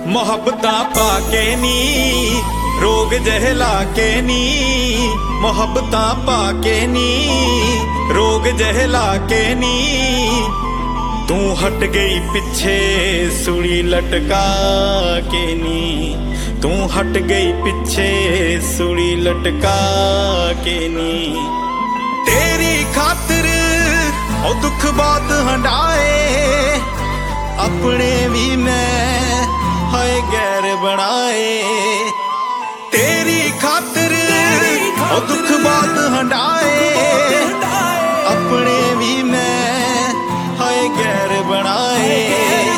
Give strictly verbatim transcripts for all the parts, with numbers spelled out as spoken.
ਮੁਹੱਬਤਾਂ ਪਾ ਕੇ ਨੀ ਰੋਗ ਜਹਲਾ ਕੇ ਨੀ, ਮੁਹੱਬਤਾਂ ਪਾ ਕੇ ਨੀ ਰੋਗ ਜਹਲਾ ਕੇ ਨੀ। ਤੂੰ ਹਟ ਗਈ ਪਿੱਛੇ ਸੂਲੀ ਲਟਕਾ ਕੇ ਨੀ, ਤੂੰ ਹਟ ਗਈ ਪਿੱਛੇ ਸੂਲੀ ਲਟਕਾ ਕੇ ਨੀ। ਤੇਰੀ ਖਾਤਰ ਉਹ ਦੁੱਖ ਬਹੁਤ ਹੰਡਾਏ, ਆਪਣੇ ਵੀ ਮੈਂ ਹਾਏ ਗੈਰ ਬਣਾਏ। ਤੇਰੀ ਖਾਤਰ ਉਹ ਦੁੱਖ ਬਹੁਤ ਹੰਡਾਏ, ਆਪਣੇ ਵੀ ਮੈਂ ਹਾਏ ਗੈਰ ਬਣਾਏ।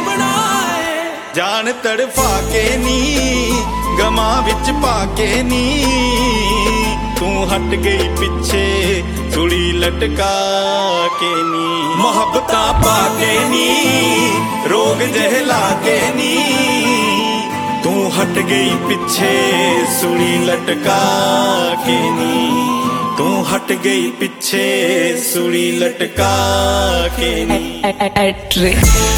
ਜਾਨ ਤੜਫਾ ਕੇ ਨੀ ਗਮਾਂ ਵਿੱਚ ਪਾ ਕੇ ਨੀ, ਤੂੰ ਹਟ ਗਈ ਪਿੱਛੇ ਸੂਲੀ ਲਟਕਾ ਕੇ ਨੀ। ਮੁਹੱਬਤਾਂ ਪਾ ਕੇ ਨੀ ਰੋਗ ਜਹਲਾ ਕੇ ਨੀ, ਤੂੰ ਹਟ ਗਈ ਪਿੱਛੇ ਸੂਲੀ ਲਟਕਾ ਕੇ ਨੀ, ਤੂੰ ਹਟ ਗਈ ਪਿੱਛੇ ਸੂਲੀ ਲਟਕਾ ਕੇ ਨੀ।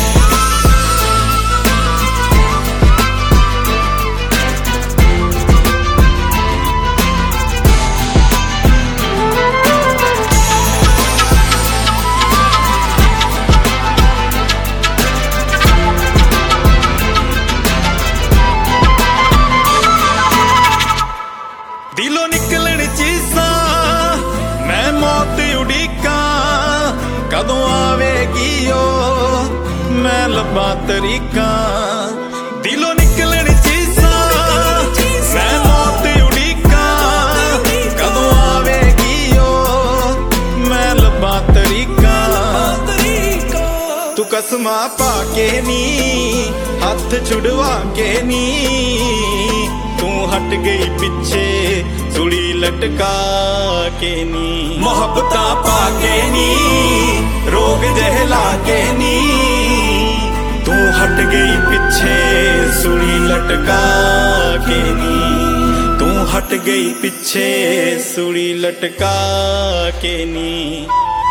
ਦਿਲੋਂ ਨਿਕਲਣ ਚੀਸਾਂ ਮੈਂ ਮੌਤ ਉਡੀਕਾਂ, ਕਦੋਂ ਆਵੇਗੀ ਓ ਮੈਂ ਲੱਭਾਂ ਤਰੀਕਾਂ। ਦਿਲੋਂ ਨਿਕਲਣ ਚੀਸਾਂ ਮੈਂ ਮੌਤ ਉਡੀਕਾਂ, ਕਦੋਂ ਆਵੇਗੀ ਓ ਮੈਂ ਲੱਭਾਂ ਤਰੀਕਾਂ। ਤੂੰ ਕਸਮਾਂ ਪਾ ਕੇ ਨੀ ਹੱਥ ਛੁਡਵਾ ਕੇ ਨੀ, ਤੂੰ ਹਟ ਗਈ ਪਿੱਛੇ ਸੂਲੀ ਲਟਕਾ ਕੇ ਨੀ। ਮੁਹੱਬਤਾਂ ਪਾ ਕੇ ਨੀ ਰੋਗ ਜਹਲਾ ਕੇ ਨੀ, ਤੂੰ ਹਟ ਗਈ ਪਿੱਛੇ ਸੂਲੀ ਲਟਕਾ ਕੇ ਨੀ, ਤੂੰ ਹਟ ਗਈ ਪਿੱਛੇ ਸੂਲੀ ਲਟਕਾ ਕੇ ਨੀ।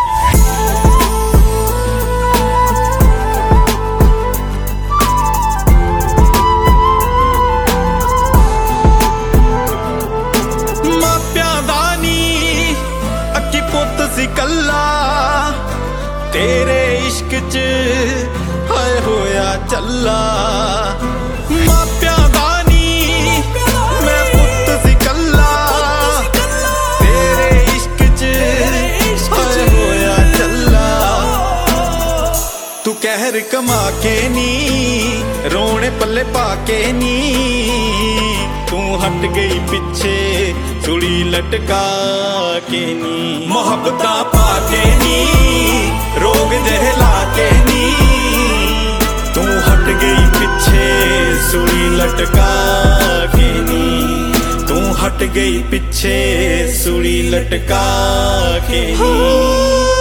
ਸੀ ਕੱਲਾ ਤੇਰੇ ਇਸ਼ਕ ਚ ਹਾਏ ਹੋਇਆ ਚੱਲਾ, ਮਾਪਿਆਂ ਦਾ ਨੀ ਮੈਂ ਪੁੱਤ ਸੀ ਕੱਲਾ, ਤੇਰੇ ਇਸ਼ਕ ਚ ਹਾਏ ਹੋਇਆ ਚੱਲਾ। ਤੂੰ ਕਹਿਰ ਕਮਾ ਕੇ ਨੀ ਰੋਣੇ ਪੱਲੇ ਪਾ ਕੇ ਨੀ, ਤੂੰ ਹਟ ਗਈ ਪਿੱਛੇ ਸੂਲੀ ਲਟਕਾ ਕੇ ਨੀ। ਮੁਹੱਬਤਾਂ ਪਾ ਕੇ ਨੀ ਰੋਗ ਜਹਲਾ ਕੇ ਨੀ, ਤੂੰ ਹਟ ਗਈ ਪਿੱਛੇ ਸੂਲੀ ਲਟਕਾ ਕੇ ਨੀ, ਤੂੰ ਹਟ ਗਈ ਪਿੱਛੇ ਸੂਲੀ ਲਟਕਾ ਕੇ ਨੀ।